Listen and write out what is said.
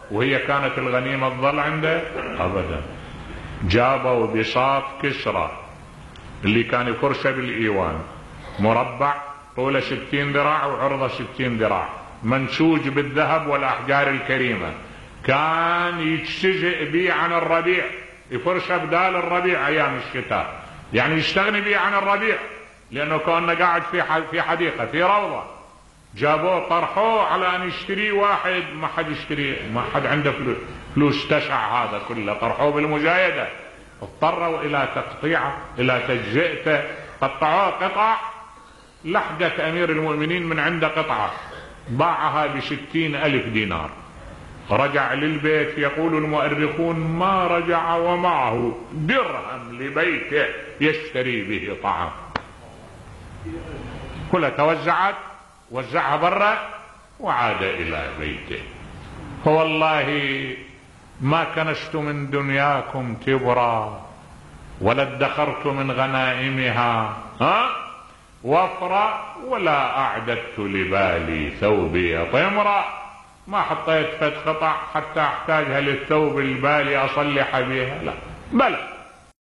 وهي كانت الغنيمة تظل عنده أبدا. جابوا بساط كسرى اللي كان يفرشه بالإيوان، مربع طوله 60 ذراع وعرضه 60 ذراع، منسوج بالذهب والأحجار الكريمة، كان يتسجئ به عن الربيع، يفرشه بدال الربيع أيام الشتاء، يعني يستغني به عن الربيع لأنه كان قاعد في حديقة في روضة. جابوه طرحوه على أن يشتري واحد، ما حد يشتري، ما حد عنده فلوس تسع هذا كله، طرحوه بالمزايدة، اضطروا إلى تقطيعه إلى تجزئته، قطعوه قطع، لحقت أمير المؤمنين من عنده قطعة باعها ب60,000 دينار. رجع للبيت، يقول المؤرخون ما رجع ومعه درهم لبيته يشتري به طعام، كلها توزعت، وزعها برا وعاد إلى بيته. فوالله ما كنست من دنياكم تبرا ولا ادخرت من غنائمها وفرا ولا أعددت لبالي ثوبي طمرا. ما حطيت فت قطع حتى أحتاجها للثوب البالي أصلح بها، لا، بلى